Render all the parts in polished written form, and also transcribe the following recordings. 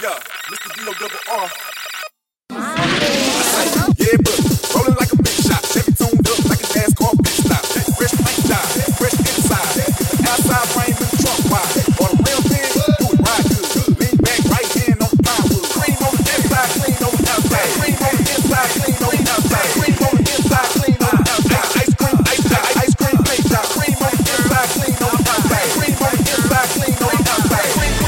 Yeah, Mr. D-O-double-R. Yeah, but rolling like a big shot. Chevy tuned up like a NASCAR pit stop. Fresh paint job, fresh inside. Outside frame in the trunk wide. For the real thing, do it right good. Lean back, right hand on the plywood. Cream on the inside, clean on the outside. Cream on the inside, clean on the outside. Cream on the inside, clean on the outside. Ice cream paint job. Cream on the inside, clean on the outside. Cream on the inside, clean on the outside.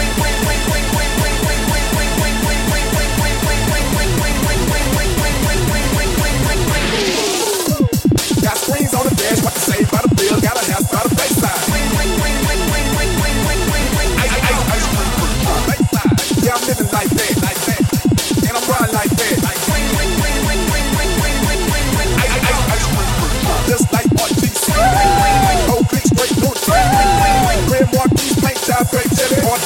Got screens on the dash, what to say by the bill, got a house by the bayside. Yeah, I'm living like that, and I'm riding like that. Just like what GC, old click straight to the train. Red Marquis, paint job, great jelly, or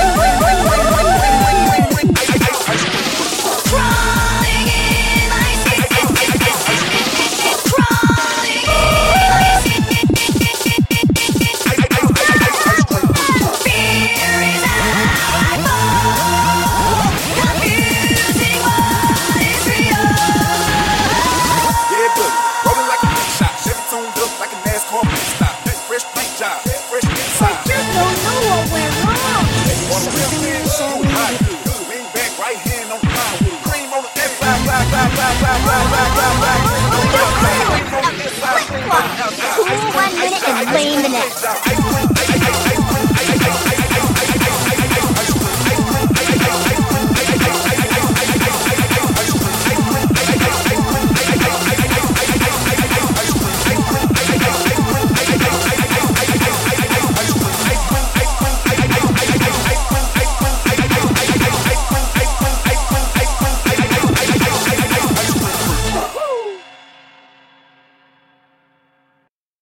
like a NASCAR pit stop. Fresh paint job, fresh inside. But you don't know what went wrong. For the real thing, do it right good. Lean back, right hand on the plywood. Cream on the inside, Cool 1 minute and lame the next.